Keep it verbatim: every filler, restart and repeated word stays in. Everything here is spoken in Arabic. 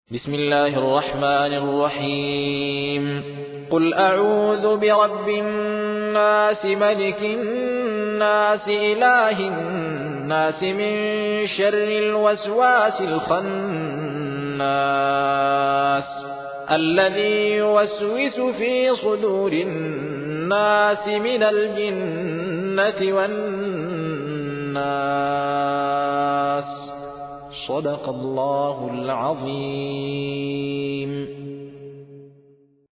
بسم الله الرحمن الرحيم قل أعوذ برب الناس ملك الناس إله الناس من شر الوسواس الخناس الذي يوسوس في صدور الناس من الجنة والناس. صدق الله العظيم.